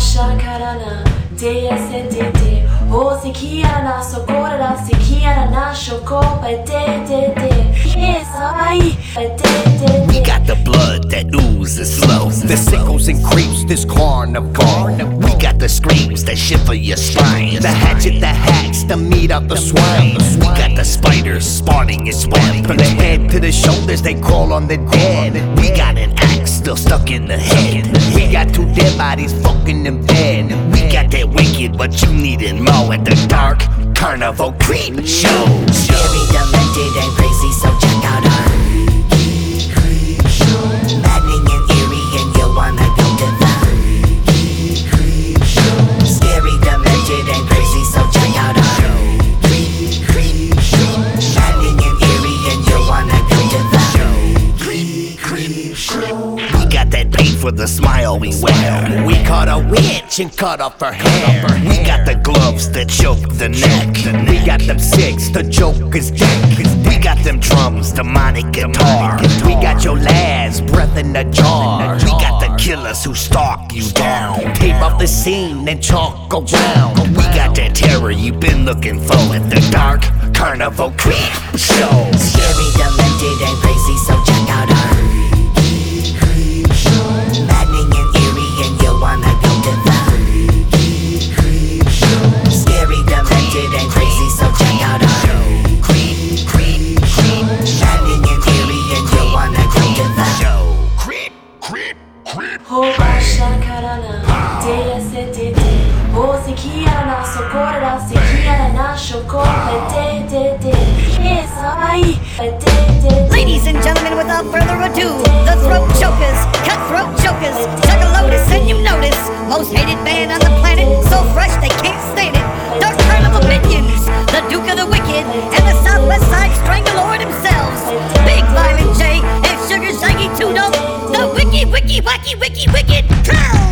Obasha karana Dea sedete O sekiana sokorara sekiana shoko de Yes, I We got the blood that oozes slow. The sickles and creeps, this carnival. We got the screams that shiver your spine. The hatchet that hacks the meat of the swine. We got the spiders spawning its web. From the head to the shoulders, they crawl on the dead. We got an axe still stuck in the head. We got two dead bodies fucking in bed. We got that wicked, but you needin' more at the dark carnival creep show. Scary, demented, and crazy, so check out our creep show. Maddening and eerie, and you wanna go to the creep show. Scary, demented, and crazy, so check out our creep show. Maddening and eerie, and you wanna go to the creep show. We got that paint for the smile we wear. We caught a witch and cut off her hair. We got the gloves that choke the neck. We got them six, the Joker's deck. We got them drums, demonic guitar. We got your lads, breath in the jar. We got the killers who stalk you down. Tape off the scene and chalk around. We got that terror you've been looking for at the dark carnival creep show. Scary, demented, and crazy, so check out our creep show. Maddening and eerie, and you wanna go to the creep show. Scary, demented, and crazy, so check out our creep show. Maddening and eerie, and you wanna go to the Obasha karana Dea sedete O sekiana sokorara sekiana shoko de Yes, I Ladies and gentlemen, without further ado, the Throat Chokers, Cutthroat Chokers. Take a lotus and you notice, most hated band on the planet, so fresh they can't stand it. Dark Carnival Minions, the Duke of the Wicked, and the Southwest Side Stranglelord themselves. Big Violent J and Sugar Shaggy Tudo, the Wiki Wacky Wicked Crown.